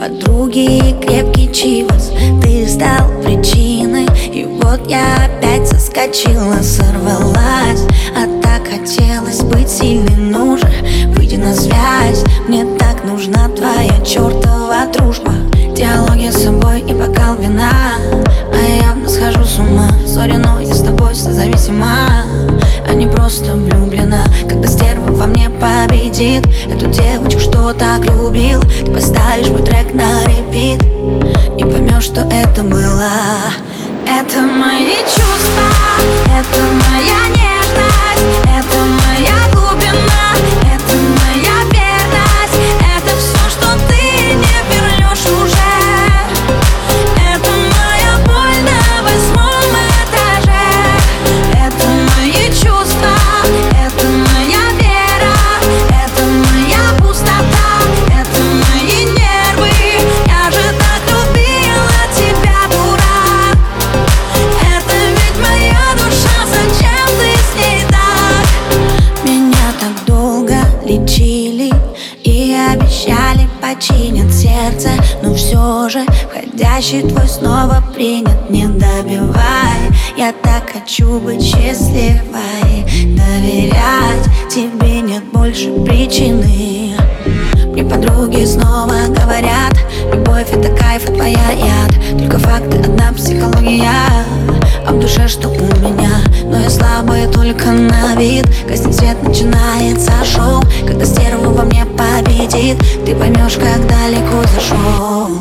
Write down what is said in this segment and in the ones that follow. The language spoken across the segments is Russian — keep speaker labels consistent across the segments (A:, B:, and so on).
A: подруги и крепкий чивос. Ты стал причиной, и вот я опять соскочила, сорвалась. А так хотелось быть сильной, ну же, выйди на связь. Мне так нужна твоя чертова дружба, диалоги с собой и бокал вина. А я явно схожу с ума, сори, но я с тобой созависима, а не просто влюблена. Когда стерва во мне победит эту девочку, что так любил, ты поставишь мой трек на репит и поймешь, что это было. Это мои чувства, это моя нежность, это моя глубина, это моя верность, это все, что ты не вернешь уже. Это моя боль на 8-м этаже. Это мои чувства, это моя вера, это моя пустота, это мои нервы. Я же так любила тебя, дурак. Это ведь моя душа, зачем ты с ней так? Меня так долго лечили и обещали починят сердце, но все же входящий твой снова принят. Не добивай, я так хочу быть счастливой, доверять тебе нет больше причины. Мне подруги снова говорят, любовь это кайф, а твоя яд. Только факты, одна психология, а в душе что у меня. Но я слабая только на вид. Гаснет свет, начинается шоу. Когда стерва во мне победит, ты поймешь, как далеко зашел.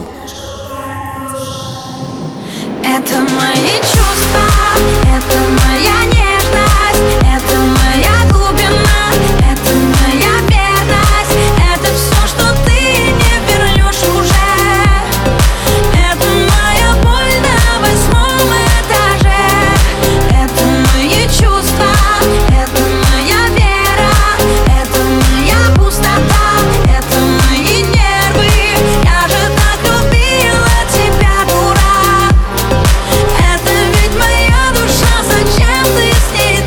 A: Это мои чувства, это моя нежность, это моя глубина, это моя верность, это все, что ты не вернешь уже. Это моя боль на 8-м этаже. Это мои чувства, это моя вера, это моя пустота, это мои нервы. Я же так любила тебя, дурак. Это ведь моя душа, зачем ты с ней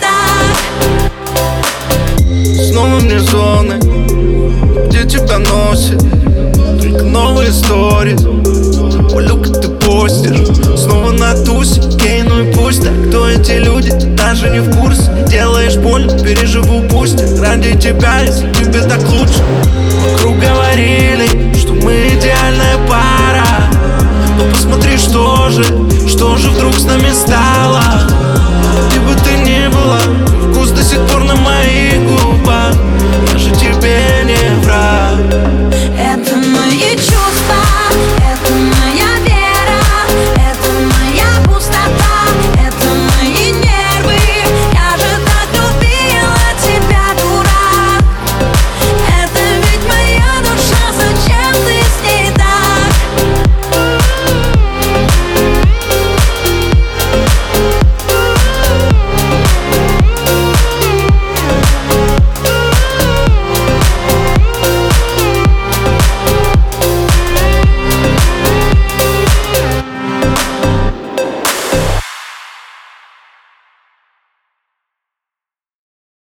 A: так?
B: Снова мне зоны, где тебя носит только новые истории. Полю, как ты постишь, снова на тусе. Ей, ну и пусть так, кто эти люди, ты даже не в курсе. Делаешь больно, переживу пусть ради тебя, если тебе так лучше. Вокруг говорили, что мы идеальная пара, но посмотри, что же вдруг с нами стало. Где бы ты ни была, вкус до сих пор на моей